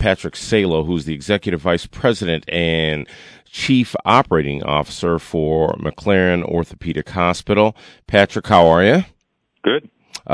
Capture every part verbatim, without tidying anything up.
Patrick Salo, who's the Executive Vice President and Chief Operating Officer for McLaren Orthopedic Hospital. Patrick, how are you? Good.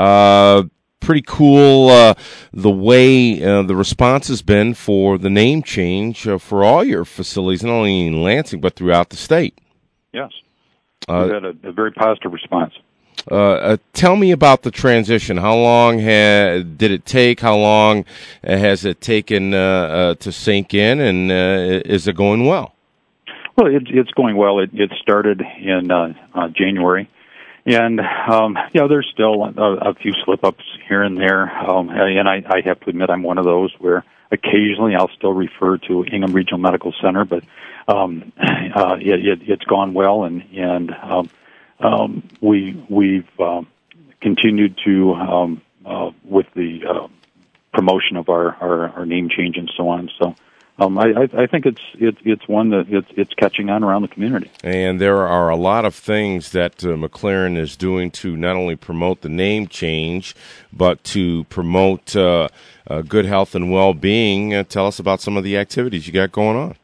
Uh, pretty cool uh, the way uh, the response has been for the name change uh, for all your facilities, not only in Lansing but throughout the state. Yes. Uh, We've had a, a very positive response. Uh, uh, tell me about the transition. How long ha- did it take? How long has it taken uh, uh, to sink in, and uh, is it going well? Well, it, it's going well. It, it started in uh, uh, January, and um, you know, there's still a, a few slip-ups here and there, um, and I, I have to admit I'm one of those where occasionally I'll still refer to Ingham Regional Medical Center, but um, uh, it, it, it's gone well, and and um, um, we we've um, continued to um, uh, with the uh, promotion of our, our, our name change and so on. So. Um, I, I think it's it, it's one that it's, it's catching on around the community. And there are a lot of things that uh, McLaren is doing to not only promote the name change, but to promote uh, uh, good health and well-being. Uh, tell us about some of the activities you got going on.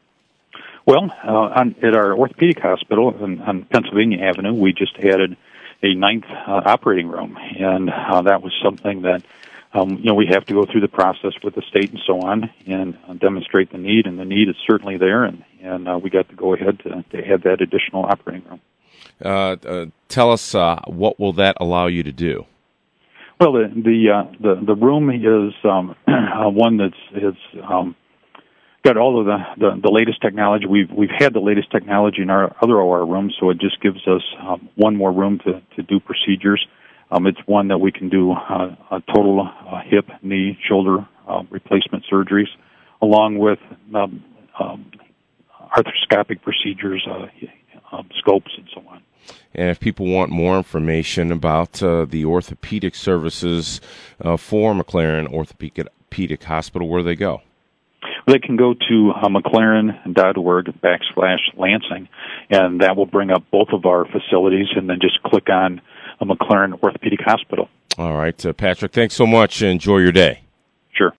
Well, uh, on, at our orthopedic hospital on, on Pennsylvania Avenue, we just added a ninth uh, operating room, and uh, that was something that Um, you know, we have to go through the process with the state and so on and uh, demonstrate the need, and the need is certainly there, and, and uh, we got to go ahead to, to add that additional operating room. Uh, uh, tell us, uh, what will that allow you to do? Well, the the uh, the, the room is um, uh, one that's is um, got all of the, the, the latest technology. We've we've had the latest technology in our other O R rooms, so it just gives us um, one more room to, to do procedures. Um, it's one that we can do uh, a total uh, hip, knee, shoulder uh, replacement surgeries, along with um, um, arthroscopic procedures, uh, um, scopes, and so on. And if people want more information about uh, the orthopedic services uh, for McLaren Orthopedic Hospital, where do they go? They can go to uh, mclaren.org backslash Lansing, and that will bring up both of our facilities, and then just click on a McLaren Orthopedic Hospital. All right, uh, Patrick, thanks so much. Enjoy your day.